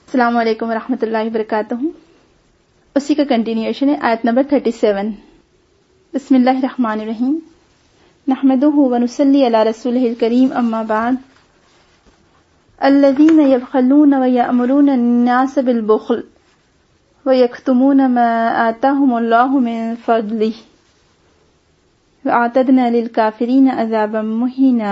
السلام علیکم ورحمۃ اللہ وبرکاتہ. اسی کا کنٹینیوشن ہے آیت نمبر 37. بسم اللہ الرحمن الرحیم. نحمده ونصلی علی رسولہ الکریم. اما بعد. الذین یبخلون ویأمرون الناس بالبخل ویکتمون ما آتاہم اللہ من فضلہ وأعتدنا للکافرین عذابا مہینا.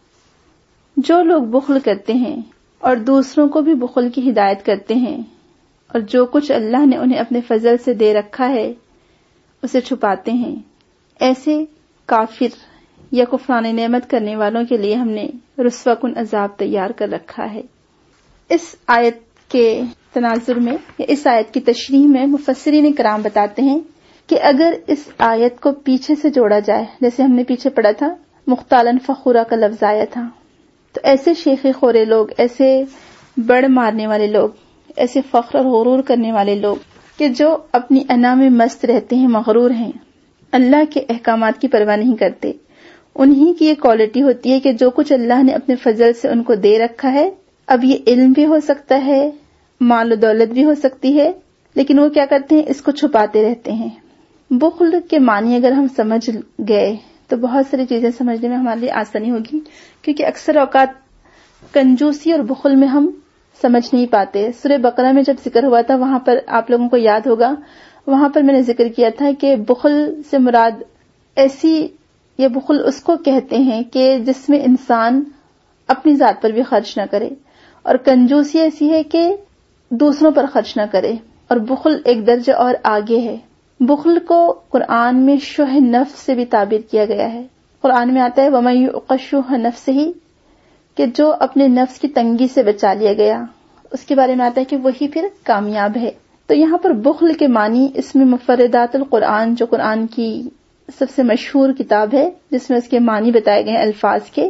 جو لوگ بخل کرتے ہیں اور دوسروں کو بھی بخل کی ہدایت کرتے ہیں اور جو کچھ اللہ نے انہیں اپنے فضل سے دے رکھا ہے اسے چھپاتے ہیں، ایسے کافر یا کفران نعمت کرنے والوں کے لیے ہم نے رسوا کن عذاب تیار کر رکھا ہے. اس آیت کے تناظر میں یا اس آیت کی تشریح میں مفسرین کرام بتاتے ہیں کہ اگر اس آیت کو پیچھے سے جوڑا جائے، جیسے ہم نے پیچھے پڑھا تھا مختالاً فخورا کا لفظ آیا تھا، تو ایسے شیخ خورے لوگ، ایسے بڑ مارنے والے لوگ، ایسے فخر اور غرور کرنے والے لوگ کہ جو اپنی انا میں مست رہتے ہیں، مغرور ہیں، اللہ کے احکامات کی پرواہ نہیں کرتے، انہی کی یہ کوالٹی ہوتی ہے کہ جو کچھ اللہ نے اپنے فضل سے ان کو دے رکھا ہے، اب یہ علم بھی ہو سکتا ہے، مال و دولت بھی ہو سکتی ہے، لیکن وہ کیا کرتے ہیں، اس کو چھپاتے رہتے ہیں. بخل کے معنی اگر ہم سمجھ گئے تو بہت ساری چیزیں سمجھنے میں ہمارے لیے آسانی ہوگی، کیونکہ اکثر اوقات کنجوسی اور بخل میں ہم سمجھ نہیں پاتے. سورہ بقرہ میں جب ذکر ہوا تھا، وہاں پر آپ لوگوں کو یاد ہوگا، وہاں پر میں نے ذکر کیا تھا کہ بخل سے مراد ایسی، یہ بخل اس کو کہتے ہیں کہ جس میں انسان اپنی ذات پر بھی خرچ نہ کرے، اور کنجوسی ایسی ہے کہ دوسروں پر خرچ نہ کرے، اور بخل ایک درجہ اور آگے ہے. بخل کو قرآن میں شح نفس سے بھی تعبیر کیا گیا ہے. قرآن میں آتا ہے وَمَن يُوقَ شُحَّ نَفْسِهِ، کہ جو اپنے نفس کی تنگی سے بچا لیا گیا، اس کے بارے میں آتا ہے کہ وہی پھر کامیاب ہے. تو یہاں پر بخل کے معنی، اس میں مفردات القرآن جو قرآن کی سب سے مشہور کتاب ہے جس میں اس کے معنی بتائے گئے الفاظ کے،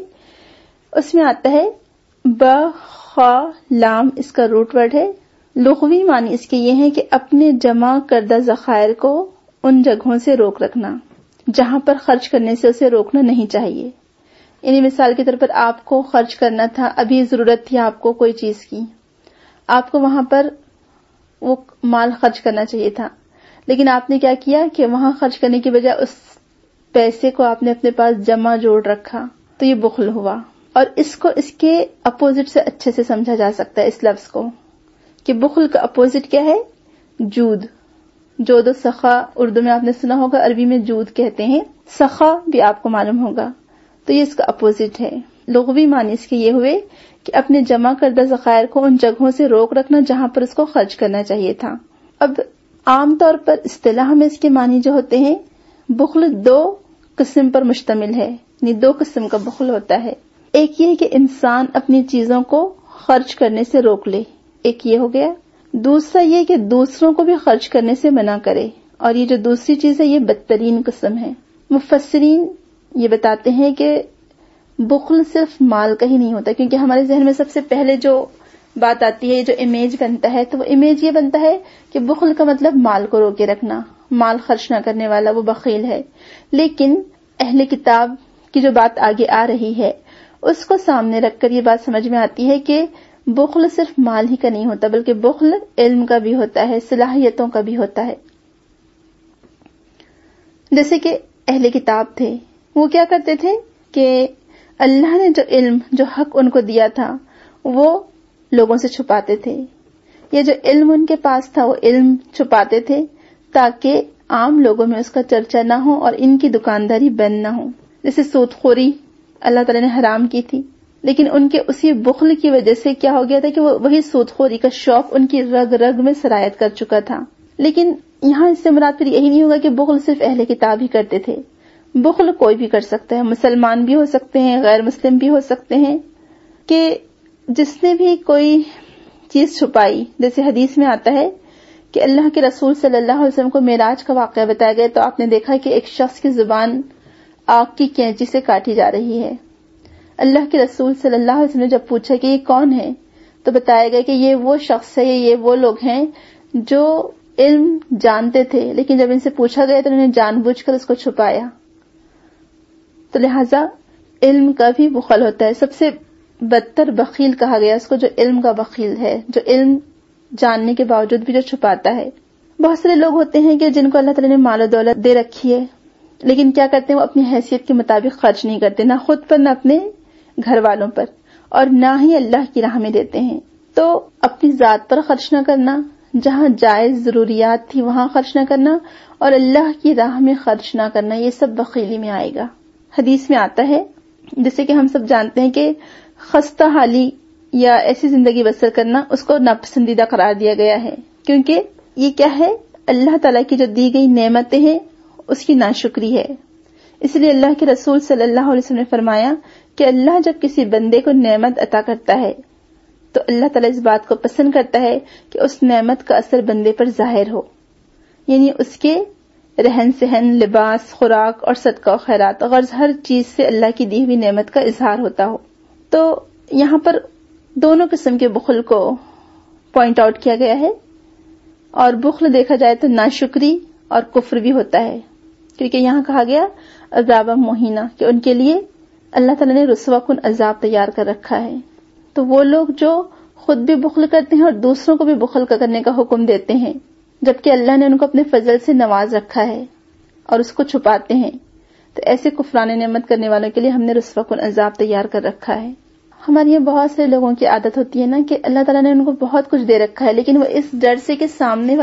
اس میں آتا ہے با خا لام، اس کا روٹ ورڈ ہے. لغوی معنی اس کے یہ ہے کہ اپنے جمع کردہ ذخائر کو ان جگہوں سے روک رکھنا جہاں پر خرچ کرنے سے اسے روکنا نہیں چاہیے. یعنی مثال کے طور پر آپ کو خرچ کرنا تھا، ابھی ضرورت تھی آپ کو کوئی چیز کی، آپ کو وہاں پر وہ مال خرچ کرنا چاہیے تھا، لیکن آپ نے کیا کیا کہ وہاں خرچ کرنے کی بجائے اس پیسے کو آپ نے اپنے پاس جمع جوڑ رکھا، تو یہ بخل ہوا. اور اس کو اس کے اپوزٹ سے اچھے سے سمجھا جا سکتا ہے اس لفظ کو، کہ بخل کا اپوزٹ کیا ہے، جود. جود و سخا اردو میں آپ نے سنا ہوگا، عربی میں جود کہتے ہیں، سخا بھی آپ کو معلوم ہوگا، تو یہ اس کا اپوزٹ ہے. لغوی معنی اس کے یہ ہوئے کہ اپنے جمع کردہ ذخائر کو ان جگہوں سے روک رکھنا جہاں پر اس کو خرچ کرنا چاہیے تھا. اب عام طور پر اصطلاح میں اس کے معنی جو ہوتے ہیں، بخل دو قسم پر مشتمل ہے، یعنی دو قسم کا بخل ہوتا ہے. ایک یہ ہے کہ انسان اپنی چیزوں کو خرچ کرنے سے روک لے، ایک یہ ہو گیا. دوسرا یہ کہ دوسروں کو بھی خرچ کرنے سے منع کرے، اور یہ جو دوسری چیز ہے یہ بدترین قسم ہے. مفسرین یہ بتاتے ہیں کہ بخل صرف مال کا ہی نہیں ہوتا، کیونکہ ہمارے ذہن میں سب سے پہلے جو بات آتی ہے، جو امیج بنتا ہے، تو وہ امیج یہ بنتا ہے کہ بخل کا مطلب مال کو روکے رکھنا، مال خرچ نہ کرنے والا وہ بخیل ہے. لیکن اہل کتاب کی جو بات آگے آ رہی ہے اس کو سامنے رکھ کر یہ بات سمجھ میں آتی ہے کہ بخل صرف مال ہی کا نہیں ہوتا، بلکہ بخل علم کا بھی ہوتا ہے، صلاحیتوں کا بھی ہوتا ہے. جیسے کہ اہل کتاب تھے، وہ کیا کرتے تھے کہ اللہ نے جو علم، جو حق ان کو دیا تھا وہ لوگوں سے چھپاتے تھے. یہ جو علم ان کے پاس تھا وہ علم چھپاتے تھے تاکہ عام لوگوں میں اس کا چرچا نہ ہو اور ان کی دکانداری بند نہ ہو. جیسے سود خوری اللہ تعالی نے حرام کی تھی، لیکن ان کے اسی بخل کی وجہ سے کیا ہو گیا تھا کہ وہی سود خوری کا شوق ان کی رگ رگ میں سرایت کر چکا تھا. لیکن یہاں اس سے مراد پھر یہی نہیں ہوگا کہ بخل صرف اہل کتاب ہی کرتے تھے. بخل کوئی بھی کر سکتا ہے، مسلمان بھی ہو سکتے ہیں، غیر مسلم بھی ہو سکتے ہیں، کہ جس نے بھی کوئی چیز چھپائی. جیسے حدیث میں آتا ہے کہ اللہ کے رسول صلی اللہ علیہ وسلم کو معراج کا واقعہ بتایا گیا، تو آپ نے دیکھا کہ ایک شخص کی زبان آگ کی کینچی سے کاٹی جا رہی ہے. اللہ کے رسول صلی اللہ علیہ وسلم نے جب پوچھا کہ یہ کون ہے، تو بتایا گیا کہ یہ وہ شخص ہے، یہ وہ لوگ ہیں جو علم جانتے تھے، لیکن جب ان سے پوچھا گیا تو انہوں نے جان بوجھ کر اس کو چھپایا. تو لہٰذا علم کا بھی بخل ہوتا ہے. سب سے بدتر بخیل کہا گیا اس کو جو علم کا بخیل ہے، جو علم جاننے کے باوجود بھی جو چھپاتا ہے. بہت سارے لوگ ہوتے ہیں کہ جن کو اللہ تعالیٰ نے مال و دولت دے رکھی ہے، لیکن کیا کرتے ہیں، وہ اپنی حیثیت کے مطابق خرچ نہیں کرتے، نہ خود پر، نہ اپنے گھر والوں پر، اور نہ ہی اللہ کی راہ میں دیتے ہیں. تو اپنی ذات پر خرچ نہ کرنا، جہاں جائز ضروریات تھی وہاں خرچ نہ کرنا، اور اللہ کی راہ میں خرچ نہ کرنا، یہ سب بخیلی میں آئے گا. حدیث میں آتا ہے، جیسے کہ ہم سب جانتے ہیں کہ خستہ حالی یا ایسی زندگی بسر کرنا اس کو ناپسندیدہ قرار دیا گیا ہے، کیونکہ یہ کیا ہے، اللہ تعالیٰ کی جو دی گئی نعمتیں ہیں اس کی ناشکری ہے. اس لیے اللہ کے رسول صلی اللہ علیہ وسلم نے فرمایا کہ اللہ جب کسی بندے کو نعمت عطا کرتا ہے تو اللہ تعالیٰ اس بات کو پسند کرتا ہے کہ اس نعمت کا اثر بندے پر ظاہر ہو، یعنی اس کے رہن سہن، لباس، خوراک اور صدقہ و خیرات، غرض ہر چیز سے اللہ کی دی ہوئی نعمت کا اظہار ہوتا ہو. تو یہاں پر دونوں قسم کے بخل کو پوائنٹ آؤٹ کیا گیا ہے، اور بخل دیکھا جائے تو ناشکری اور کفر بھی ہوتا ہے، کیونکہ یہاں کہا گیا عذاب مہینہ، کہ ان کے لیے اللہ تعالیٰ نے رسوا کن عذاب تیار کر رکھا ہے. تو وہ لوگ جو خود بھی بخل کرتے ہیں اور دوسروں کو بھی بخل کرنے کا حکم دیتے ہیں، جبکہ اللہ نے ان کو اپنے فضل سے نواز رکھا ہے اور اس کو چھپاتے ہیں، تو ایسے کفران نعمت کرنے والوں کے لیے ہم نے رسوا کن عذاب تیار کر رکھا ہے. ہمارے یہاں بہت سے لوگوں کی عادت ہوتی ہے نا کہ اللہ تعالیٰ نے ان کو بہت کچھ دے رکھا ہے، لیکن وہ اس ڈر سے کہ سامنے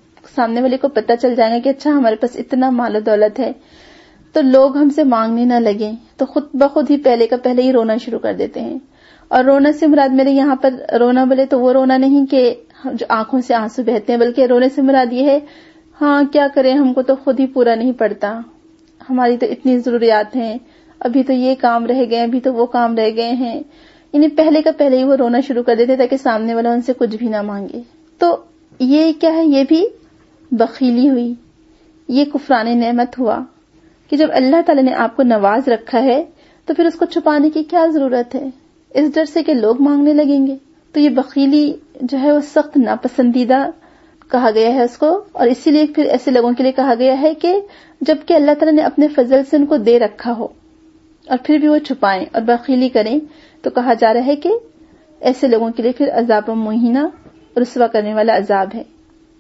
والے کو پتہ چل جائے گا کہ اچھا ہمارے پاس اتنا مال و دولت ہے تو لوگ ہم سے مانگنے نہ لگیں، تو خود بخود ہی پہلے کا پہلے ہی رونا شروع کر دیتے ہیں. اور رونا سے مراد میرے یہاں پر رونا بولے تو وہ رونا نہیں کہ جو آنکھوں سے آنسو بہتے ہیں، بلکہ رونے سے مراد یہ ہے، ہاں کیا کریں، ہم کو تو خود ہی پورا نہیں پڑتا، ہماری تو اتنی ضروریات ہیں، ابھی تو یہ کام رہ گئے، ابھی تو وہ کام رہ گئے ہیں. یعنی پہلے کا پہلے ہی وہ رونا شروع کر دیتے تاکہ سامنے والا ان سے کچھ بھی نہ مانگے. تو یہ کیا ہے، یہ بھی بخیلی ہوئی، یہ کفران نعمت ہوا کہ جب اللہ تعالیٰ نے آپ کو نواز رکھا ہے تو پھر اس کو چھپانے کی کیا ضرورت ہے، اس ڈر سے کہ لوگ مانگنے لگیں گے. تو یہ بخیلی جو ہے وہ سخت ناپسندیدہ کہا گیا ہے اس کو، اور اسی لیے پھر ایسے لوگوں کے لیے کہا گیا ہے کہ جبکہ اللہ تعالیٰ نے اپنے فضل سے ان کو دے رکھا ہو اور پھر بھی وہ چھپائیں اور بخیلی کریں، تو کہا جا رہا ہے کہ ایسے لوگوں کے لیے پھر عذاب مہینہ، رسوا کرنے والا عذاب ہے.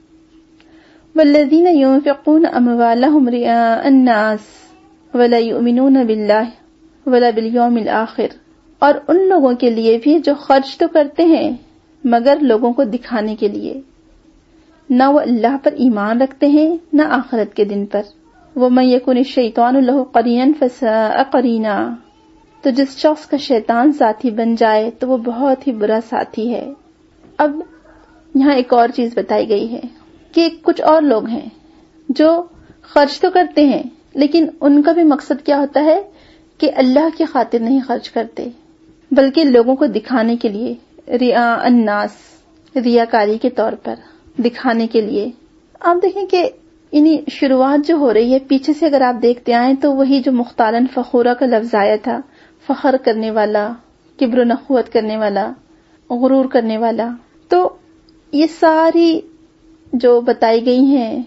والذین ينفقون اموالهم رئاء الناس ولا يؤمنون باللہ ولا بالیوم الآخر، اور ان لوگوں کے لیے بھی جو خرچ تو کرتے ہیں مگر لوگوں کو دکھانے کے لیے، نہ وہ اللہ پر ایمان رکھتے ہیں نہ آخرت کے دن پر. وَمَن يَكُنِ الشَّيْطَانُ لَهُ قَرِينًا فَسَاءَ قَرِينًا، تو جس شخص کا شیطان ساتھی بن جائے تو وہ بہت ہی برا ساتھی ہے. اب یہاں ایک اور چیز بتائی گئی ہے کہ کچھ اور لوگ ہیں جو خرچ تو کرتے ہیں لیکن ان کا بھی مقصد کیا ہوتا ہے کہ اللہ کی خاطر نہیں خرچ کرتے بلکہ لوگوں کو دکھانے کے لیے، رعاء الناس، ریاکاری کے طور پر دکھانے کے لیے. آپ دیکھیں کہ یعنی شروعات جو ہو رہی ہے پیچھے سے اگر آپ دیکھتے آئیں تو وہی جو مختاراً فخورہ کا لفظ آیا تھا، فخر کرنے والا، کبر و نخوت کرنے والا، غرور کرنے والا، تو یہ ساری جو بتائی گئی ہیں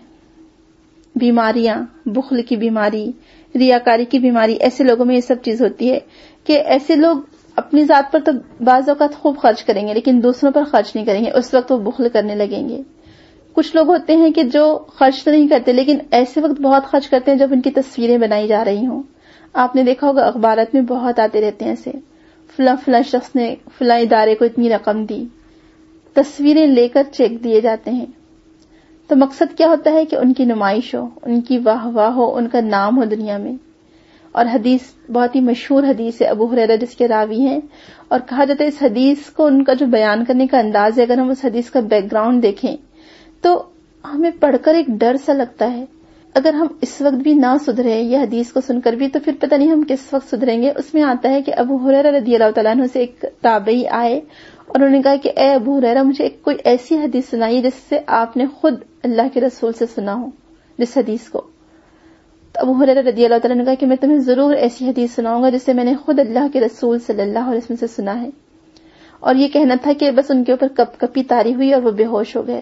بیماریاں، بخل کی بیماری، ریاکاری کی بیماری، ایسے لوگوں میں یہ سب چیز ہوتی ہے کہ ایسے لوگ اپنی ذات پر تو بعض اوقات خوب خرچ کریں گے لیکن دوسروں پر خرچ نہیں کریں گے، اس وقت وہ بخل کرنے لگیں گے. کچھ لوگ ہوتے ہیں کہ جو خرچ تو نہیں کرتے لیکن ایسے وقت بہت خرچ کرتے ہیں جب ان کی تصویریں بنائی جا رہی ہوں. آپ نے دیکھا ہوگا اخبارات میں بہت آتے رہتے ہیں ایسے، فلاں شخص نے فلاں ادارے کو اتنی رقم دی، تصویریں لے کر چیک دیے جاتے ہیں. تو مقصد کیا ہوتا ہے کہ ان کی نمائش ہو، ان کی واہ واہ ہو، ان کا نام ہو دنیا میں. اور حدیث بہت ہی مشہور حدیث ہے ابو ہریرہ جس کے راوی ہیں، اور کہا جاتا ہے اس حدیث کو ان کا جو بیان کرنے کا انداز ہے، اگر ہم اس حدیث کا بیک گراؤنڈ دیکھیں تو ہمیں پڑھ کر ایک ڈر سا لگتا ہے. اگر ہم اس وقت بھی نہ سدھرے یہ حدیث کو سن کر بھی تو پھر پتہ نہیں ہم کس وقت سدھریں گے. اس میں آتا ہے کہ ابو ہریرہ رضی اللہ تعالیٰ عنہ سے ایک تابعی آئے اور انہوں نے کہا کہ اے ابو ہریرہ مجھے کوئی ایسی حدیث سنائیے جس سے آپ نے خود اللہ کے رسول سے سنا ہو جس حدیث کو. تو ابو ہریرہ رضی اللہ تعالیٰ نے کہا کہ میں تمہیں ضرور ایسی حدیث سناؤں گا جس سے میں نے خود اللہ کے رسول صلی اللہ علیہ وسلم سے سنا ہے. اور یہ کہنا تھا کہ بس ان کے اوپر کپ کپی طاری ہوئی اور وہ بے ہوش ہو گئے.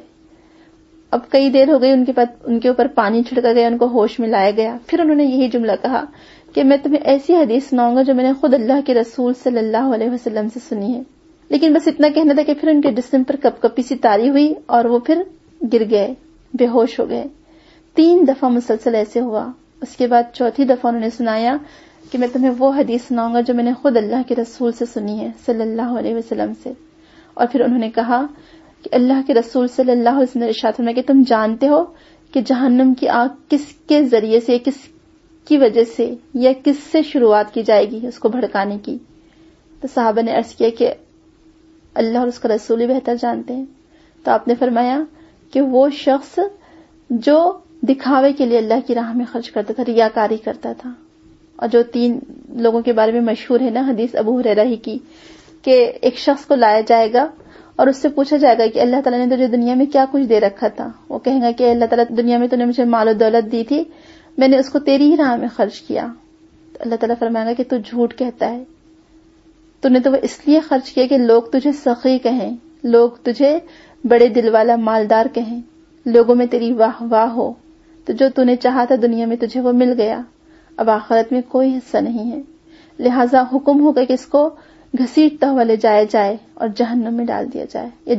اب کئی دیر ہو گئی ان کے اوپر پانی چھڑکا گیا، ان کو ہوش میں لایا گیا. پھر انہوں نے یہی جملہ کہا کہ میں تمہیں ایسی حدیث سناؤں گا جو میں نے خود اللہ کے رسول صلی اللہ علیہ وسلم سے سنی ہے. لیکن بس اتنا کہنا تھا کہ پھر ان کے جسم پر کپ کپی سی تاری ہوئی اور وہ پھر گر گئے، بے ہوش ہو گئے. 3 دفعہ مسلسل ایسے ہوا. اس کے بعد چوتھی دفعہ انہوں نے سنایا کہ میں تمہیں وہ حدیث سناؤں گا جو میں نے خود اللہ کے رسول سے سنی ہے صلی اللہ علیہ وسلم سے. اور پھر انہوں نے کہا کہ اللہ کے رسول صلی اللہ علیہ وسلم نے ارشاد فرمایا کہ تم جانتے ہو کہ جہنم کی آگ کس کے ذریعے سے، کس کی وجہ سے یا کس سے شروعات کی جائے گی اس کو بھڑکانے کی؟ تو صحابہ نے عرض کیا کہ اللہ اور اس کا رسول ہی بہتر جانتے ہیں. تو آپ نے فرمایا کہ وہ شخص جو دکھاوے کے لیے اللہ کی راہ میں خرچ کرتا تھا، ریاکاری کرتا تھا. اور جو 3 لوگوں کے بارے میں مشہور ہے نا حدیث ابو ہریرہ ہی کی، کہ ایک شخص کو لایا جائے گا اور اس سے پوچھا جائے گا کہ اللہ تعالیٰ نے تجھے دنیا میں کیا کچھ دے رکھا تھا. وہ کہیں گا کہ اللہ تعالیٰ دنیا میں تو نے مجھے مال و دولت دی تھی، میں نے اس کو تیری ہی راہ میں خرچ کیا. تو اللہ تعالیٰ فرمائے گا کہ تو جھوٹ کہتا ہے، تو نے تو وہ اس لیے خرچ کیا کہ لوگ تجھے سخی کہیں، لوگ تجھے بڑے دل والا مالدار کہیں، لوگوں میں تیری واہ واہ ہو. تو جو تو نے چاہا تھا دنیا میں تجھے وہ مل گیا، اب آخرت میں کوئی حصہ نہیں ہے. لہٰذا حکم ہوگا کہ اس کو گھسیٹتا ہوا لے جایا جائے اور جہنم میں ڈال دیا جائے، یا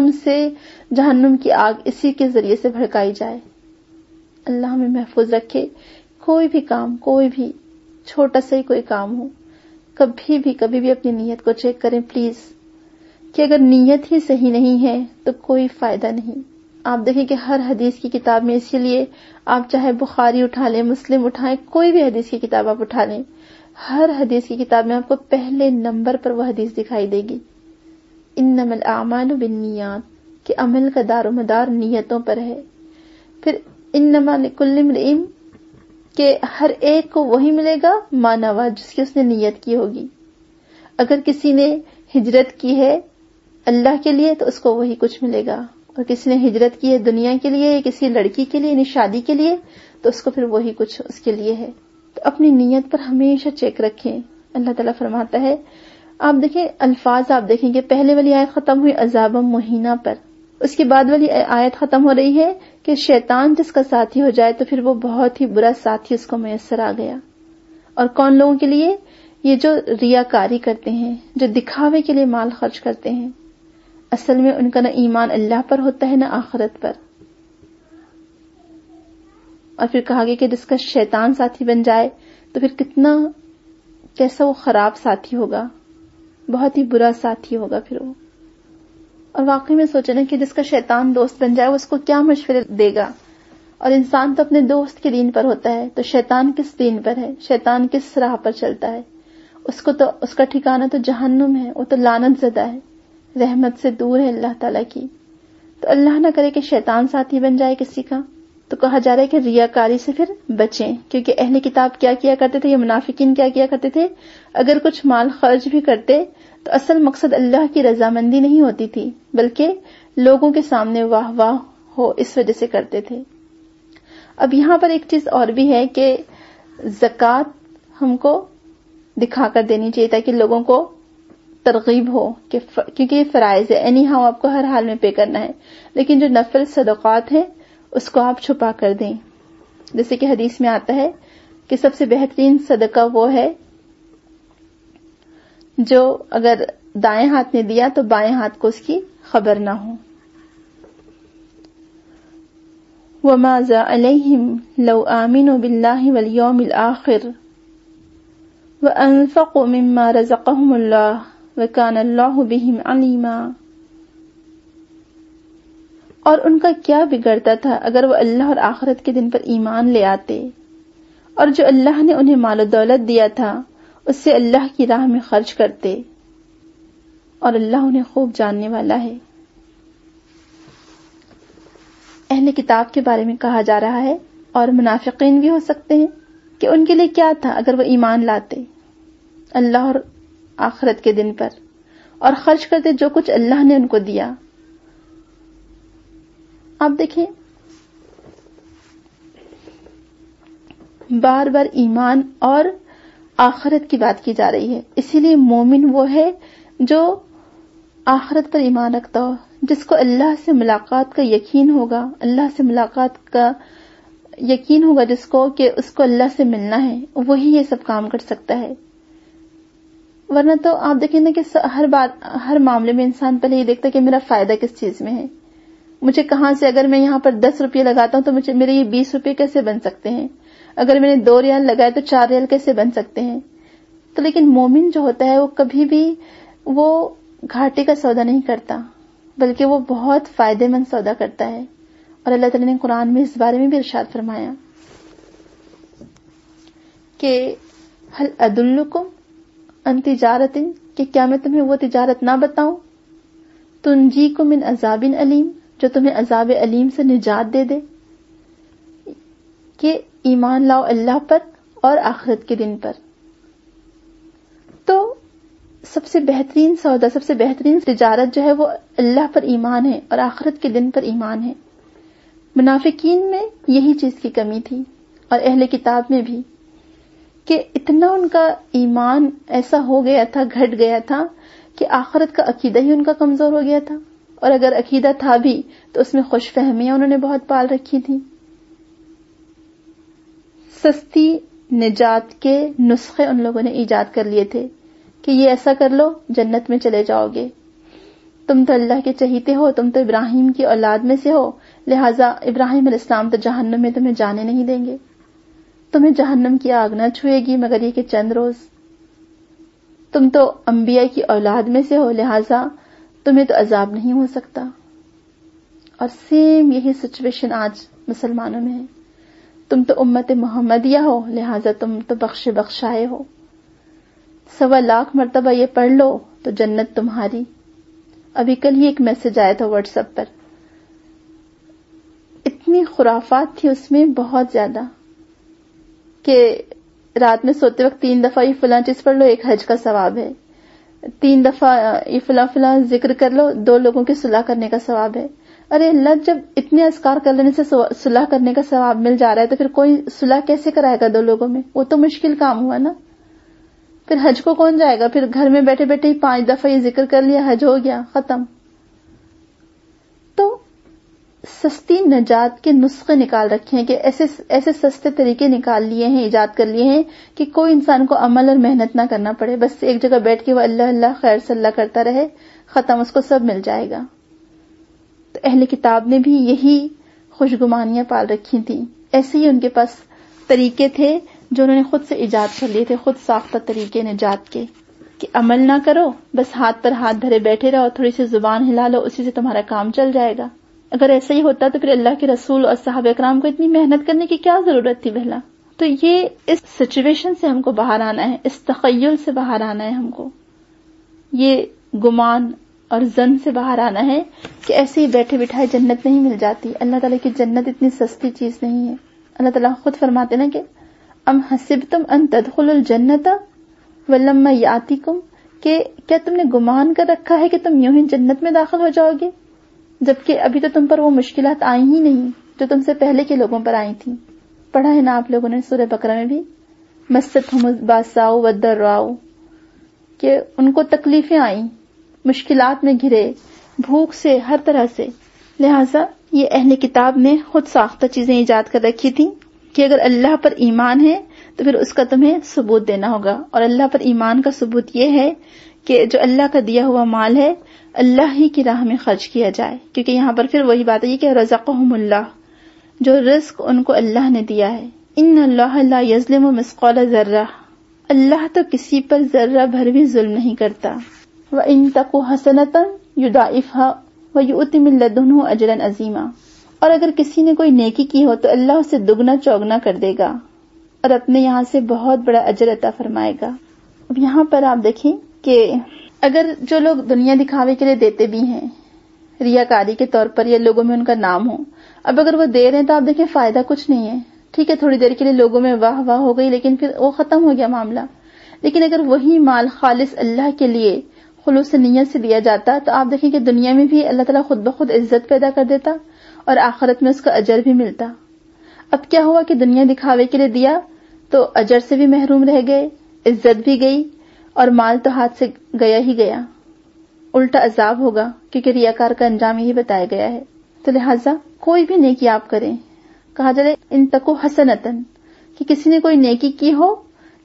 جہنم کی آگ اسی کے ذریعے سے بھڑکائی جائے. اللہ ہمیں محفوظ رکھے. کوئی بھی کام، کوئی بھی چھوٹا سا ہی کوئی کام ہو، کبھی بھی اپنی نیت کو چیک کریں پلیز، کہ اگر نیت ہی صحیح نہیں ہے تو کوئی فائدہ نہیں. آپ دیکھیں کہ ہر حدیث کی کتاب میں، اسی لیے آپ چاہے بخاری اٹھا لیں، مسلم اٹھائیں، کوئی بھی حدیث کی کتاب آپ اٹھا لیں، ہر حدیث کی کتاب میں آپ کو پہلے نمبر پر وہ حدیث دکھائی دے گی، انما الاعمال بالنیات، کہ عمل کا دار و مدار نیتوں پر ہے. پھر انما لکل امرئ، کہ ہر ایک کو وہی ملے گا ما نویٰ، جس کی اس نے نیت کی ہوگی. اگر کسی نے ہجرت کی ہے اللہ کے لیے تو اس کو وہی کچھ ملے گا، اور کسی نے ہجرت کی ہے دنیا کے لیے یا کسی لڑکی کے لیے یعنی شادی کے لیے تو اس کو پھر وہی کچھ اس کے لیے ہے. تو اپنی نیت پر ہمیشہ چیک رکھیں. اللہ تعالیٰ فرماتا ہے، آپ دیکھیں الفاظ، آپ دیکھیں کہ پہلے والی آیت ختم ہوئی عذابا مہینہ پر، اس کے بعد والی آیت ختم ہو رہی ہے کہ شیطان جس کا ساتھی ہو جائے تو پھر وہ بہت ہی برا ساتھی اس کو میسر آ گیا. اور کون لوگوں کے لیے؟ یہ جو ریاکاری کرتے ہیں، جو دکھاوے کے لیے مال خرچ کرتے ہیں، اصل میں ان کا نہ ایمان اللہ پر ہوتا ہے نہ آخرت پر. اور پھر کہا گیا کہ جس کا شیطان ساتھی بن جائے تو پھر کیسا وہ خراب ساتھی ہوگا، بہت ہی برا ساتھی ہوگا پھر وہ. اور واقعی میں سوچے نا کہ جس کا شیطان دوست بن جائے وہ اس کو کیا مشورے دے گا. اور انسان تو اپنے دوست کے دین پر ہوتا ہے، تو شیطان کس دین پر ہے، شیطان کس راہ پر چلتا ہے؟ اس کا ٹھکانہ تو جہنم ہے، وہ تو لعنت زدہ ہے، رحمت سے دور ہے اللہ تعالیٰ کی. تو اللہ نہ کرے کہ شیطان ساتھی بن جائے کسی کا. تو کہا جا رہا ہے کہ ریاکاری سے پھر بچیں، کیونکہ اہل کتاب کیا کیا کرتے تھے، یہ منافقین کیا کیا کرتے تھے، اگر کچھ مال خرچ بھی کرتے تو اصل مقصد اللہ کی رضامندی نہیں ہوتی تھی، بلکہ لوگوں کے سامنے واہ واہ ہو، اس وجہ سے کرتے تھے. اب یہاں پر ایک چیز اور بھی ہے کہ زکوٰۃ ہم کو دکھا کر دینی چاہیے تاکہ لوگوں کو ترغیب ہو، کیونکہ یہ فرائض ہے، اینی ہاؤ آپ کو ہر حال میں پے کرنا ہے. لیکن جو نفل صدقات ہیں اس کو آپ چھپا کر دیں. جیسے کہ حدیث میں آتا ہے کہ سب سے بہترین صدقہ وہ ہے جو اگر دائیں ہاتھ نے دیا تو بائیں ہاتھ کو اس کی خبر نہ ہو. وَمَاذَا عَلَيْهِمْ لَوْ آمِنُوا بِاللَّهِ وَالْيَوْمِ الْآخِرِ وَأَنفَقُوا مِمَّا رَزَقَهُمُ اللَّهُ وَكَانَ اللَّهُ بِهِمْ عَلِيمًا. اور ان کا کیا بگڑتا تھا اگر وہ اللہ اور آخرت کے دن پر ایمان لے آتے، اور جو اللہ نے انہیں مال و دولت دیا تھا اس سے اللہ کی راہ میں خرچ کرتے، اور اللہ انہیں خوب جاننے والا ہے. اہل کتاب کے بارے میں کہا جا رہا ہے، اور منافقین بھی ہو سکتے ہیں، کہ ان کے لیے کیا تھا اگر وہ ایمان لاتے اللہ اور آخرت کے دن پر اور خرچ کرتے جو کچھ اللہ نے ان کو دیا. آپ دیکھیں بار بار ایمان اور آخرت کی بات کی جا رہی ہے، اسی لیے مومن وہ ہے جو آخرت پر ایمان رکھتا ہو، جس کو اللہ سے ملاقات کا یقین ہوگا، اللہ سے ملاقات کا یقین ہوگا جس کو کہ اس کو اللہ سے ملنا ہے، وہی یہ سب کام کر سکتا ہے. ورنہ تو آپ دیکھیں نا کہ ہر معاملے میں انسان پہلے یہ دیکھتا ہے کہ میرا فائدہ کس چیز میں ہے، مجھے کہاں سے، اگر میں یہاں پر 10 روپے لگاتا ہوں تو میرے یہ 20 روپے کیسے بن سکتے ہیں، اگر میں نے 2 ریال لگائے تو 4 ریال کیسے بن سکتے ہیں. تو لیکن مومن جو ہوتا ہے وہ کبھی بھی وہ گھاٹے کا سودا نہیں کرتا، بلکہ وہ بہت فائدے مند سودا کرتا ہے. اور اللہ تعالیٰ نے قرآن میں اس بارے میں بھی ارشاد فرمایا کہ هل ادلکم عن تجارت، کہ کیا میں تمہیں وہ تجارت نہ بتاؤں، تنجیکم من عذاب علیم، جو تمہیں عذاب علیم سے نجات دے دے. کہ ایمان لاؤ اللہ پر اور آخرت کے دن پر. تو سب سے بہترین سودا، سب سے بہترین تجارت جو ہے وہ اللہ پر ایمان ہے اور آخرت کے دن پر ایمان ہے. منافقین میں یہی چیز کی کمی تھی اور اہل کتاب میں بھی، کہ اتنا ان کا ایمان ایسا ہو گیا تھا، گھٹ گیا تھا کہ آخرت کا عقیدہ ہی ان کا کمزور ہو گیا تھا. اور اگر عقیدہ تھا بھی تو اس میں خوش فہمیاں انہوں نے بہت پال رکھی تھی. سستی نجات کے نسخے ان لوگوں نے ایجاد کر لیے تھے کہ یہ ایسا کر لو جنت میں چلے جاؤ گے، تم تو اللہ کے چہیتے ہو، تم تو ابراہیم کی اولاد میں سے ہو، لہٰذا ابراہیم علیہ السلام تو جہنم میں تمہیں جانے نہیں دیں گے، تمہیں جہنم کی آگ نہ چھوئے گی مگر یہ کہ چند روز، تم تو انبیاء کی اولاد میں سے ہو، لہٰذا تمہیں تو عذاب نہیں ہو سکتا. اور سیم یہی سچویشن آج مسلمانوں میں ہے. تم تو امت محمدیہ ہو، لہٰذا تم تو بخشائے ہو، 1.25 لاکھ مرتبہ یہ پڑھ لو تو جنت تمہاری. ابھی کل ہی ایک میسج آیا تھا واٹس ایپ پر، اتنی خرافات تھی اس میں بہت زیادہ، کہ رات میں سوتے وقت 3 دفعہ یہ فلاں چیز پڑھ لو، ایک حج کا ثواب ہے، 3 دفعہ یہ فلاں ذکر کر لو، 2 لوگوں کی صلح کرنے کا ثواب ہے. ارے اللہ، جب اتنے اذکار کر لینے سے صلح کرنے کا ثواب مل جا رہا ہے تو پھر کوئی صلح کیسے کرائے گا 2 لوگوں میں؟ وہ تو مشکل کام ہوا نا. پھر حج کو کون جائے گا؟ پھر گھر میں بیٹھے بیٹھے ہی 5 دفعہ یہ ذکر کر لیا، حج ہو گیا، ختم. تو سستی نجات کے نسخے نکال رکھے ہیں، کہ ایسے سستے طریقے نکال لیے ہیں، ایجاد کر لیے ہیں کہ کوئی انسان کو عمل اور محنت نہ کرنا پڑے، بس ایک جگہ بیٹھ کے وہ اللہ اللہ خیر سے اللہ کرتا رہے، ختم، اس کو سب مل جائے گا. تو اہل کتاب نے بھی یہی خوشگمانیاں پال رکھی تھیں. ایسے ہی ان کے پاس طریقے تھے جو انہوں نے خود سے ایجاد کر لیے تھے، خود ساختہ طریقے نجات کے، کہ عمل نہ کرو، بس ہاتھ پر ہاتھ دھرے بیٹھے رہو، تھوڑی سی زبان ہلا لو، اسی سے تمہارا کام چل جائے گا. اگر ایسا ہی ہوتا تو پھر اللہ کے رسول اور صحابہ اکرام کو اتنی محنت کرنے کی کیا ضرورت تھی بھلا. تو یہ اس سچویشن سے ہم کو باہر آنا ہے، اس تخیل سے باہر آنا ہے، ہم کو یہ گمان اور زن سے باہر آنا ہے کہ ایسے ہی بیٹھے بٹھائے جنت نہیں مل جاتی. اللہ تعالیٰ کی جنت اتنی سستی چیز نہیں ہے. اللہ تعالیٰ خود فرماتے نا کہ ام حسبتم ان تدخلوا الجنت ولما یاتکم، کہ کیا تم نے گمان کر رکھا ہے کہ تم یوں ہی جنت میں داخل ہو جاؤ گے، جبکہ ابھی تو تم پر وہ مشکلات آئی ہی نہیں جو تم سے پہلے کے لوگوں پر آئی تھیں. پڑھا ہے نا آپ لوگوں نے سورہ بقرہ میں بھی، مستہم الباساء والضراء، کہ ان کو تکلیفیں آئیں، مشکلات میں گھرے، بھوک سے، ہر طرح سے. لہٰذا یہ اہل کتاب نے خود ساختہ چیزیں ایجاد کر رکھی تھیں کہ اگر اللہ پر ایمان ہے تو پھر اس کا تمہیں ثبوت دینا ہوگا. اور اللہ پر ایمان کا ثبوت یہ ہے کہ جو اللہ کا دیا ہوا مال ہے اللہ ہی کی راہ میں خرچ کیا جائے، کیونکہ یہاں پر پھر وہی بات ہے کہ رزقہم اللہ، جو رزق ان کو اللہ نے دیا ہے. ان اللہ لا یظلم مثقال ذرہ، اللہ تو کسی پر ذرہ بھر بھی ظلم نہیں کرتا. وَإِن تَقُ حَسَنَةً يُضَاعِفْهَا وَيُؤْتِ مِن لَّدُنْهُ أَجْرًا عَظِيمًا، اور اگر کسی نے کوئی نیکی کی ہو تو اللہ اسے دگنا چوگنا کر دے گا اور اپنے یہاں سے بہت بڑا اجر عطا فرمائے گا. اب یہاں پر آپ دیکھیں کہ اگر جو لوگ دنیا دکھاوے کے لیے دیتے بھی ہیں، ریاکاری کے طور پر، یا لوگوں میں ان کا نام ہو، اب اگر وہ دے رہے ہیں تو آپ دیکھیں فائدہ کچھ نہیں ہے. ٹھیک ہے، تھوڑی دیر کے لیے لوگوں میں واہ واہ ہو گئی، لیکن پھر وہ ختم ہو گیا معاملہ. لیکن اگر وہی مال خالص اللہ کے لیے خلوص نیت سے دیا جاتا تو آپ دیکھیں کہ دنیا میں بھی اللہ تعالیٰ خود بخود عزت پیدا کر دیتا اور آخرت میں اس کا اجر بھی ملتا. اب کیا ہوا کہ دنیا دکھاوے کے لیے دیا تو اجر سے بھی محروم رہ گئے، عزت بھی گئی اور مال تو ہاتھ سے گیا ہی گیا. الٹا عذاب ہوگا، کیونکہ ریاکار کا انجام یہی بتایا گیا ہے. تو لہٰذا کوئی بھی نیکی آپ کریں، کہا جائے ان تکو حسنتن، کہ کسی نے کوئی نیکی کی ہو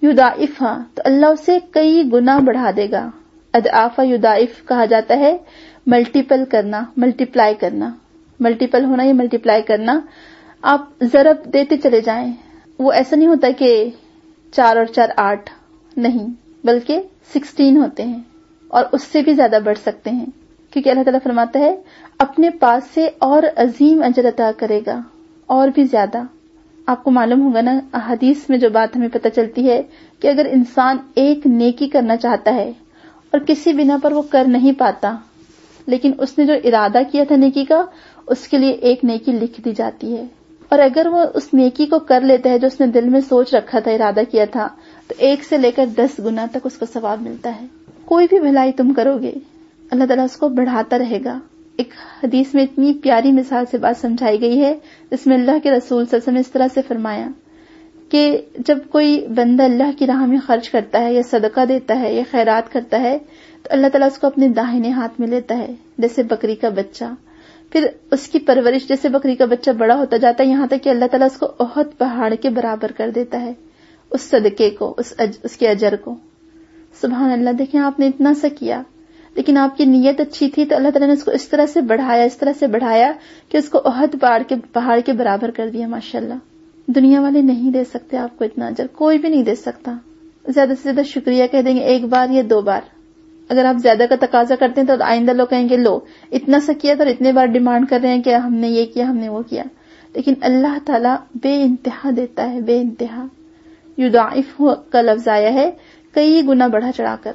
یضاعفھا تو اللہ اسے کئی گنا بڑھا دے گا. اضعافا یضاعف کہا جاتا ہے ملٹیپل کرنا، ملٹیپلائی کرنا. ملٹیپل ہونا یا ملٹیپلائی کرنا. آپ ضرب دیتے چلے جائیں. وہ ایسا نہیں ہوتا کہ 4 اور 4 8 نہیں، بلکہ 16 ہوتے ہیں اور اس سے بھی زیادہ بڑھ سکتے ہیں، کیونکہ اللہ تعالیٰ فرماتا ہے اپنے پاس سے اور عظیم اجر عطا کرے گا، اور بھی زیادہ. آپ کو معلوم ہوگا نا، حدیث میں جو بات ہمیں پتہ چلتی ہے کہ اگر انسان ایک نیکی کرنا چاہتا ہے اور کسی بنا پر وہ کر نہیں پاتا، لیکن اس نے جو ارادہ کیا تھا نیکی کا، اس کے لیے ایک نیکی لکھ دی جاتی ہے. اور اگر وہ اس نیکی کو کر لیتا ہے جو اس نے دل میں سوچ رکھا تھا، ارادہ کیا تھا، تو 1 سے لے کر 10 گنا تک اس کو ثواب ملتا ہے. کوئی بھی بھلائی تم کرو گے، اللہ تعالیٰ اس کو بڑھاتا رہے گا. ایک حدیث میں اتنی پیاری مثال سے بات سمجھائی گئی ہے، جس میں اللہ کے رسول صلی اللہ علیہ وسلم نے اس طرح سے فرمایا کہ جب کوئی بندہ اللہ کی راہ میں خرچ کرتا ہے یا صدقہ دیتا ہے یا خیرات کرتا ہے، تو اللہ تعالیٰ اس کو اپنے داہنے ہاتھ میں لیتا ہے، جیسے بکری کا بچہ. پھر اس کی پرورش جیسے بکری کا بچہ بڑا ہوتا جاتا ہے، یہاں تک کہ اللہ تعالیٰ اس کو احد پہاڑ کے برابر کر دیتا ہے، اس صدقے کو، اس کے اجر کو. سبحان اللہ. دیکھیں آپ نے اتنا سا کیا، لیکن آپ کی نیت اچھی تھی تو اللہ تعالیٰ نے اس کو اس طرح سے بڑھایا کہ اس کو احد پہاڑ کے برابر کر دیا. ماشاءاللہ. دنیا والے نہیں دے سکتے آپ کو اتنا اجر، کوئی بھی نہیں دے سکتا. زیادہ سے زیادہ شکریہ کہہ دیں گے 1 بار یا 2 بار. اگر آپ زیادہ کا تقاضا کرتے ہیں تو آئندہ لوگ کہیں گے لو اتنا سا کیا تو اتنے بار ڈیمانڈ کر رہے ہیں کہ ہم نے یہ کیا، ہم نے وہ کیا. لیکن اللہ تعالیٰ بے انتہا دیتا ہے، بے انتہا. یضاعف کا لفظ آیا ہے کئی گنا بڑھا چڑھا کر،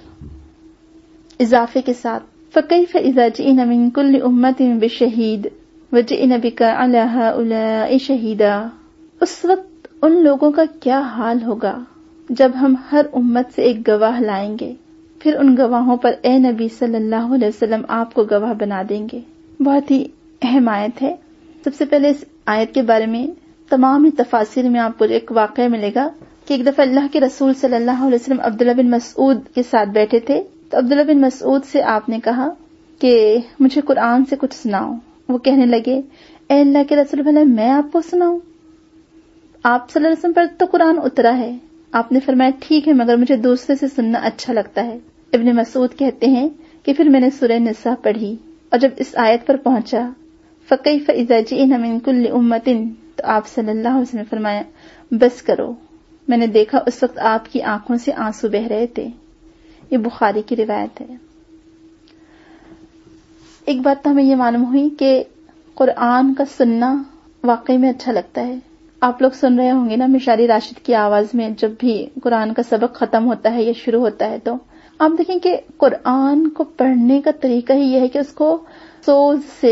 اضافے کے ساتھ. فَكَيْفَ إِذَا جِئْنَا مِن كُلِّ أُمَّةٍ بِشَهِيدٍ وَجِئْنَا بِكَ عَلَى هَؤُلَاءِ شَهِيدًا. اس وقت ان لوگوں کا کیا حال ہوگا جب ہم ہر امت سے ایک گواہ لائیں گے، پھر ان گواہوں پر اے نبی صلی اللہ علیہ وسلم آپ کو گواہ بنا دیں گے. بہت ہی اہم آیت ہے. سب سے پہلے اس آیت کے بارے میں تمام ہی تفاسیر میں آپ کو ایک واقعہ ملے گا کہ ایک دفعہ اللہ کے رسول صلی اللہ علیہ وسلم عبداللہ بن مسعود کے ساتھ بیٹھے تھے، تو عبداللہ بن مسعود سے آپ نے کہا کہ مجھے قرآن سے کچھ سناؤ. وہ کہنے لگے اے اللہ کے رسول بھلا میں آپ کو سناؤں؟ آپ صلی اللہ علیہ وسلم پر تو قرآن اترا ہے. آپ نے فرمایا ٹھیک ہے، مگر مجھے دوسرے سے سننا اچھا لگتا ہے. ابن مسعود کہتے ہیں کہ پھر میں نے سورہ نساء پڑھی، اور جب اس آیت پر پہنچا فَكَيْفَ إِذَا جِئْنَا مِن كُلِّ أُمَّةٍ، تو آپ صلی اللہ علیہ وسلم نے فرمایا بس کرو. میں نے دیکھا اس وقت آپ کی آنکھوں سے آنسو بہ رہے تھے. یہ بخاری کی روایت ہے. ایک بات تو ہمیں یہ معلوم ہوئی کہ قرآن کا سننا واقعی میں اچھا لگتا ہے. آپ لوگ سن رہے ہوں گے نا مشاری راشد کی آواز میں جب بھی قرآن کا سبق ختم ہوتا ہے یا شروع ہوتا ہے، تو آپ دیکھیں کہ قرآن کو پڑھنے کا طریقہ ہی یہ ہے کہ اس کو سوز سے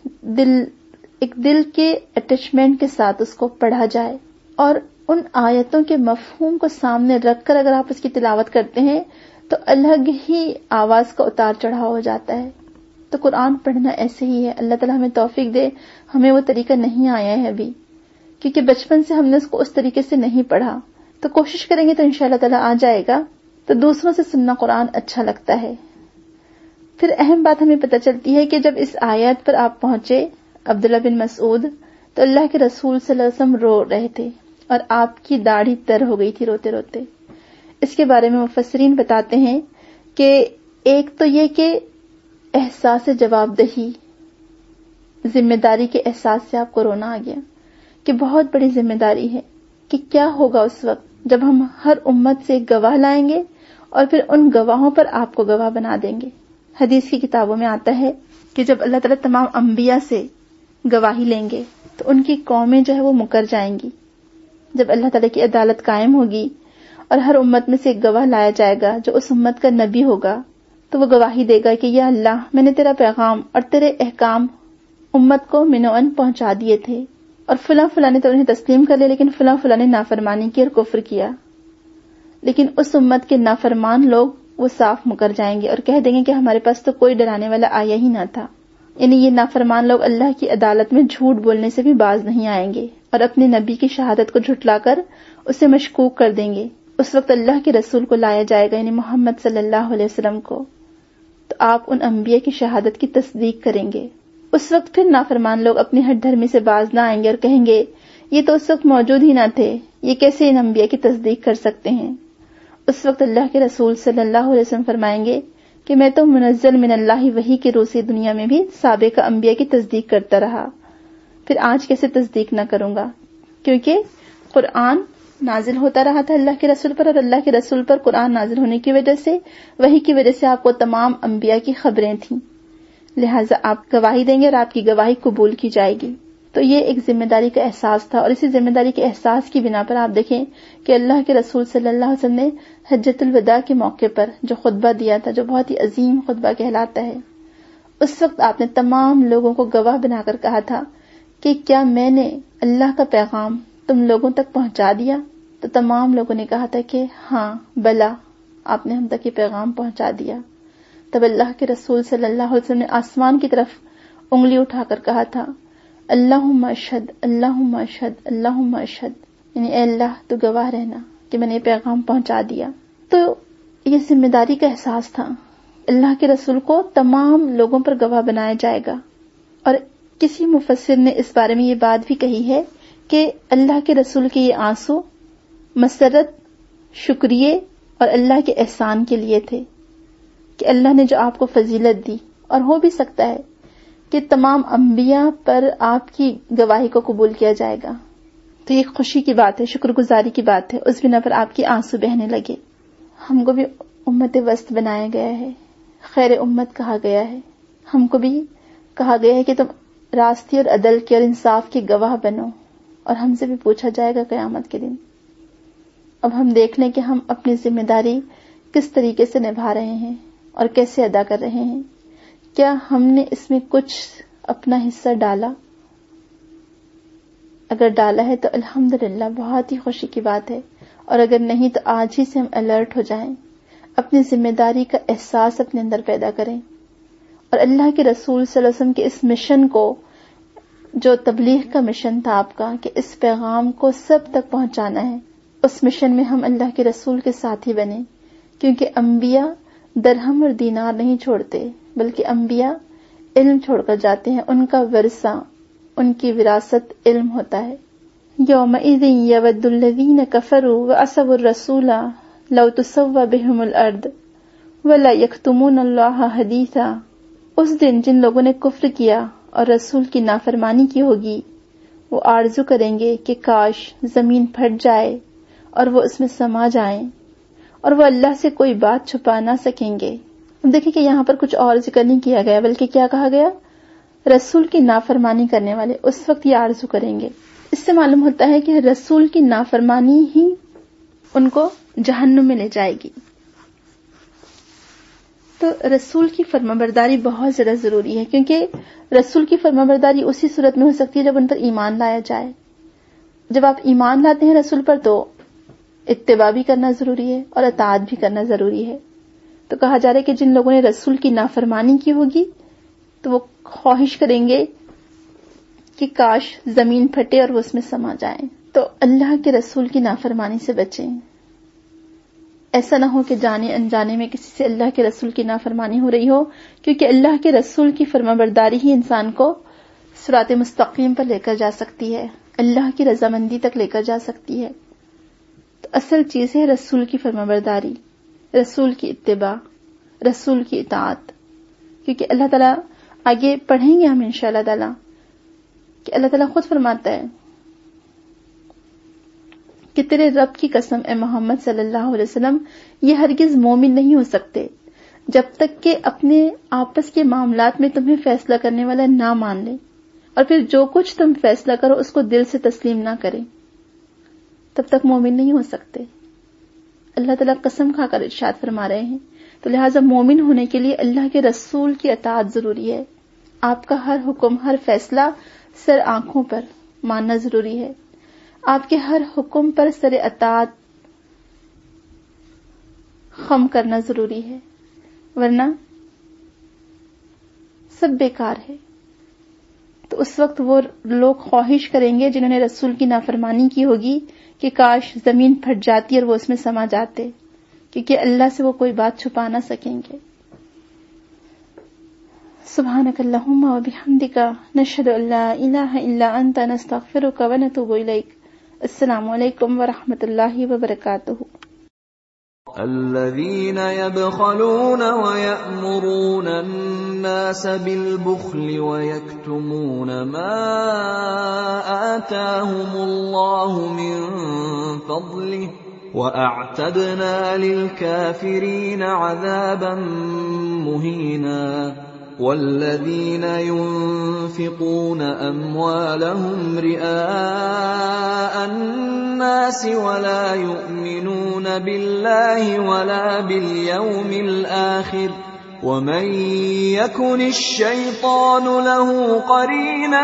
ایک دل کے اٹیچمنٹ کے ساتھ اس کو پڑھا جائے، اور ان آیتوں کے مفہوم کو سامنے رکھ کر اگر آپ اس کی تلاوت کرتے ہیں تو الگ ہی آواز کا اتار چڑھاؤ ہو جاتا ہے. تو قرآن پڑھنا ایسے ہی ہے. اللہ تعالیٰ ہمیں توفیق دے. ہمیں وہ طریقہ نہیں آیا ہے ابھی، کیونکہ بچپن سے ہم نے اس کو اس طریقے سے نہیں پڑھا. تو کوشش کریں گے تو انشاءاللہ تعالیٰ آ جائے گا. تو دوسروں سے سننا قرآن اچھا لگتا ہے. پھر اہم بات ہمیں پتہ چلتی ہے کہ جب اس آیت پر آپ پہنچے عبداللہ بن مسعود، تو اللہ کے رسول صلی اللہ علیہ وسلم رو رہے تھے اور آپ کی داڑھی تر ہو گئی تھی روتے روتے. اس کے بارے میں مفسرین بتاتے ہیں کہ ایک تو یہ کہ احساس جواب دہی، ذمہ داری کے احساس سے آپ کو رونا آ گیا کہ بہت بڑی ذمہ داری ہے کہ کیا ہوگا اس وقت جب ہم ہر امت سے ایک گواہ لائیں گے اور پھر ان گواہوں پر آپ کو گواہ بنا دیں گے. حدیث کی کتابوں میں آتا ہے کہ جب اللہ تعالیٰ تمام انبیاء سے گواہی لیں گے تو ان کی قومیں جو ہے وہ مکر جائیں گی. جب اللہ تعالیٰ کی عدالت قائم ہوگی اور ہر امت میں سے ایک گواہ لایا جائے گا جو اس امت کا نبی ہوگا، تو وہ گواہی دے گا کہ یا اللہ، میں نے تیرا پیغام اور تیرے احکام امت کو منوعن پہنچا دیے تھے، اور فلاں فلاں نے تو انہیں تسلیم کر لیا، لیکن فلاں فلاں نے نافرمانی کی اور کفر کیا. لیکن اس امت کے نافرمان لوگ وہ صاف مکر جائیں گے اور کہہ دیں گے کہ ہمارے پاس تو کوئی ڈرانے والا آیا ہی نہ تھا. یعنی یہ نافرمان لوگ اللہ کی عدالت میں جھوٹ بولنے سے بھی باز نہیں آئیں گے اور اپنے نبی کی شہادت کو جھٹلا کر اسے مشکوک کر دیں گے. اس وقت اللہ کے رسول کو لایا جائے گا، یعنی محمد صلی اللہ علیہ وسلم کو، تو آپ ان انبیاء کی شہادت کی تصدیق کریں گے. اس وقت پھر نافرمان لوگ اپنی ہٹ دھرمی سے باز نہ آئیں گے اور کہیں گے یہ تو اس وقت موجود ہی نہ تھے، یہ کیسے ان انبیاء کی تصدیق کر سکتے ہیں. اس وقت اللہ کے رسول صلی اللہ علیہ وسلم فرمائیں گے کہ میں تو منزل من اللہ وحی کے روح سے دنیا میں بھی سابقہ انبیاء کی تصدیق کرتا رہا، پھر آج کیسے تصدیق نہ کروں گا؟ کیونکہ قرآن نازل ہوتا رہا تھا اللہ کے رسول پر، اور اللہ کے رسول پر قرآن نازل ہونے کی وجہ سے، وحی کی وجہ سے آپ کو تمام انبیاء کی خبریں تھیں، لہٰذا آپ گواہی دیں گے اور آپ کی گواہی قبول کی جائے گی۔ تو یہ ایک ذمہ داری کا احساس تھا، اور اسی ذمہ داری کے احساس کی بنا پر آپ دیکھیں کہ اللہ کے رسول صلی اللہ علیہ وسلم نے حجۃ الوداع کے موقع پر جو خطبہ دیا تھا، جو بہت ہی عظیم خطبہ کہلاتا ہے، اس وقت آپ نے تمام لوگوں کو گواہ بنا کر کہا تھا کہ کیا میں نے اللہ کا پیغام تم لوگوں تک پہنچا دیا؟ تو تمام لوگوں نے کہا تھا کہ ہاں بلا، آپ نے ہم تک یہ پیغام پہنچا دیا۔ تب اللہ کے رسول صلی اللہ علیہ وسلم نے آسمان کی طرف انگلی اٹھا کر کہا تھا، اللہم اشہد اللہم اشہد اللہم اشہد، یعنی اے اللہ تو گواہ رہنا کہ میں نے یہ پیغام پہنچا دیا۔ تو یہ ذمہ داری کا احساس تھا، اللہ کے رسول کو تمام لوگوں پر گواہ بنایا جائے گا۔ اور کسی مفسر نے اس بارے میں یہ بات بھی کہی ہے کہ اللہ کے رسول کے یہ آنسو مسرت، شکریہ اور اللہ کے احسان کے لیے تھے کہ اللہ نے جو آپ کو فضیلت دی، اور ہو بھی سکتا ہے کہ تمام انبیاء پر آپ کی گواہی کو قبول کیا جائے گا، تو یہ خوشی کی بات ہے، شکر گزاری کی بات ہے، اس بنا پر آپ کے آنسو بہنے لگے۔ ہم کو بھی امت وسط بنایا گیا ہے، خیر امت کہا گیا ہے، ہم کو بھی کہا گیا ہے کہ تم راستی اور عدل کے اور انصاف کے گواہ بنو، اور ہم سے بھی پوچھا جائے گا قیامت کے دن۔ اب ہم دیکھ لیں کہ ہم اپنی ذمہ داری کس طریقے سے نبھا رہے ہیں اور کیسے ادا کر رہے ہیں۔ کیا ہم نے اس میں کچھ اپنا حصہ ڈالا؟ اگر ڈالا ہے تو الحمدللہ، بہت ہی خوشی کی بات ہے، اور اگر نہیں تو آج ہی سے ہم الرٹ ہو جائیں، اپنی ذمہ داری کا احساس اپنے اندر پیدا کریں، اور اللہ کے رسول صلی اللہ علیہ وسلم کے اس مشن کو، جو تبلیغ کا مشن تھا آپ کا کہ اس پیغام کو سب تک پہنچانا ہے، اس مشن میں ہم اللہ کے رسول کے ساتھی بنے، کیونکہ انبیاء درہم اور دینار نہیں چھوڑتے، بلکہ انبیاء علم چھوڑ کر جاتے ہیں، ان کا ورثہ، ان کی وراثت علم ہوتا ہے۔ یومئذ یود الذین کفروا وعصوا الرسول لو تسوی بہم الارض ولا یکتمون اللہ حدیثا، اس دن جن لوگوں نے کفر کیا اور رسول کی نافرمانی کی ہوگی، وہ آرزو کریں گے کہ کاش زمین پھٹ جائے اور وہ اس میں سما جائیں، اور وہ اللہ سے کوئی بات چھپا نہ سکیں گے۔ دیکھیں کہ یہاں پر کچھ اور ذکر نہیں کیا گیا، بلکہ کیا کہا گیا؟ رسول کی نافرمانی کرنے والے اس وقت یہ آرزو کریں گے۔ اس سے معلوم ہوتا ہے کہ رسول کی نافرمانی ہی ان کو جہنم میں لے جائے گی۔ تو رسول کی فرمانبرداری بہت زیادہ ضروری ہے، کیونکہ رسول کی فرمانبرداری اسی صورت میں ہو سکتی ہے جب ان پر ایمان لایا جائے۔ جب آپ ایمان لاتے ہیں رسول پر تو اتباع بھی کرنا ضروری ہے اور اطاعت بھی کرنا ضروری ہے۔ تو کہا جا رہا ہے کہ جن لوگوں نے رسول کی نافرمانی کی ہوگی تو وہ خواہش کریں گے کہ کاش زمین پھٹے اور وہ اس میں سما جائیں۔ تو اللہ کے رسول کی نافرمانی سے بچیں، ایسا نہ ہو کہ جانے انجانے میں کسی سے اللہ کے رسول کی نافرمانی ہو رہی ہو، کیونکہ اللہ کے رسول کی فرمانبرداری ہی انسان کو صراط مستقیم پر لے کر جا سکتی ہے، اللہ کی رضامندی تک لے کر جا سکتی ہے۔ تو اصل چیز ہے رسول کی فرمانبرداری، رسول کی اتباع، رسول کی اطاعت، کیونکہ اللہ تعالیٰ آگے پڑھیں گے ہم انشاءاللہ تعالیٰ کہ اللہ تعالیٰ خود فرماتا ہے کہ تیرے رب کی قسم اے محمد صلی اللہ علیہ وسلم، یہ ہرگز مومن نہیں ہو سکتے جب تک کہ اپنے آپس کے معاملات میں تمہیں فیصلہ کرنے والا نہ مان لے، اور پھر جو کچھ تم فیصلہ کرو اس کو دل سے تسلیم نہ کرے، تب تک مومن نہیں ہو سکتے۔ اللہ تعالیٰ قسم کھا کر ارشاد فرما رہے ہیں۔ تو لہٰذا مومن ہونے کے لیے اللہ کے رسول کی اطاعت ضروری ہے، آپ کا ہر حکم، ہر فیصلہ سر آنکھوں پر ماننا ضروری ہے، آپ کے ہر حکم پر سر اطاعت خم کرنا ضروری ہے، ورنہ سب بیکار ہے۔ تو اس وقت وہ لوگ خواہش کریں گے جنہوں نے رسول کی نافرمانی کی ہوگی کہ کاش زمین پھٹ جاتی اور وہ اس میں سما جاتے، کیونکہ اللہ سے وہ کوئی بات چھپا نہ سکیں گے۔ سبحانک اللہم و بحمدک، نشہد ان لا الہ الا انت، نستغفرک و نتوب الیک۔ السلام علیکم ورحمۃ اللہ وبرکاتہ۔ الذين يبخلون ويأمرون الناس بالبخل ويكتمون ما آتاهم الله من فضله وأعتدنا للكافرين عذابا مهينا. والذين ينفقون أموالهم رئاء الناس ولا يؤمنون بالله ولا باليوم الآخر ومن يكن الشيطان له قرينا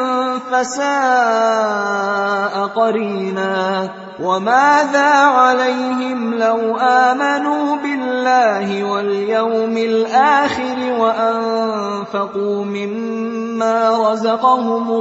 فساء قرينا. وماذا عليهم لو آمنوا بالله واليوم الآخر وأنفقوا مما رزقهم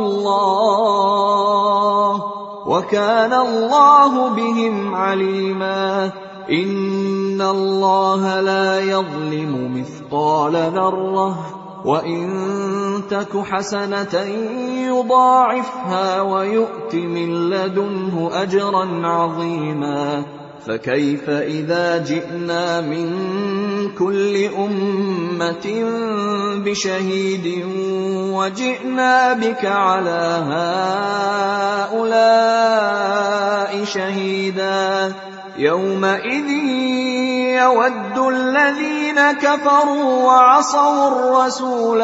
الله وكان الله بهم عليما. إن الله لا يظلم مثقال ذرة وإن تك حسنة يضاعفها ويؤت من لدنه أجرا عظيما. فكيف إذا جئنا من كل أمة بشهيد وجئنا بك على هؤلاء شهيدا. يومئذ يود الذين كفروا وعصوا الرسول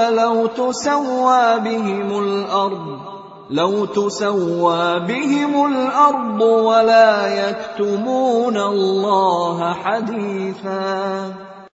لو تسوى بهم الأرض ولا يكتمون الله حديثا.